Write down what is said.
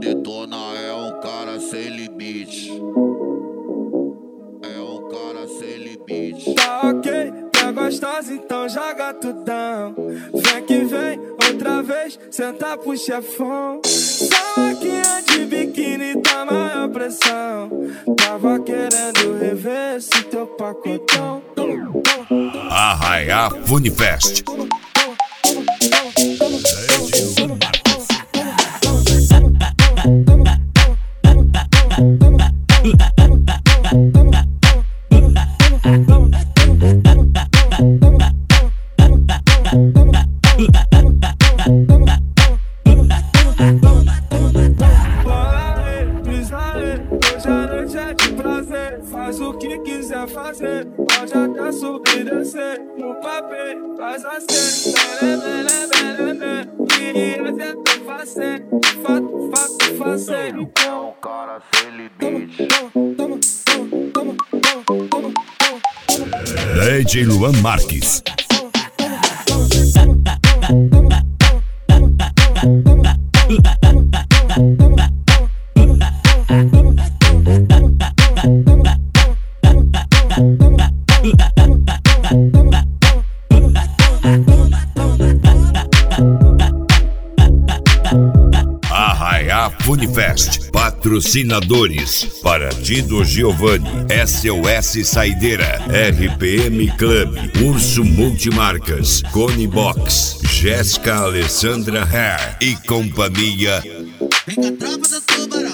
detona é um cara sem limite. É um cara sem limite. Tá ok, tá gostosa, então joga tudão. Vem que vem, outra vez, senta pro chefão. Saquinha de biquíni tá maior pressão. Tava querendo rever esse teu pacotão. Arraiá Funifest. Faz o que quiser fazer, pode até subir e descer. No papel, faz assim. Queria tentar fazer, fato fazer. É um cara sem limite. DJ Luan Marques. Arraiá Funifest. Patrocinadores: Partido Giovanni, SOS Saideira, RPM Club, Urso Multimarcas, Cone Box, Jéssica Alessandra Hair e companhia. Vem com a tropa do tubarão.